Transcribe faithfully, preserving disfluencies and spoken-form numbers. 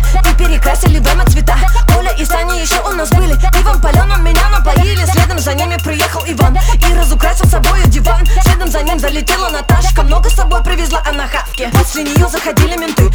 вы перекрасили дома цвета. Коля и Саня еще у нас были, пивом паленым меня напоили. Следом за ними приехал Иван и разукрасил собою диван. Следом за ним залетела Наташка, много с собой привезла она хавки. После нее заходили менты,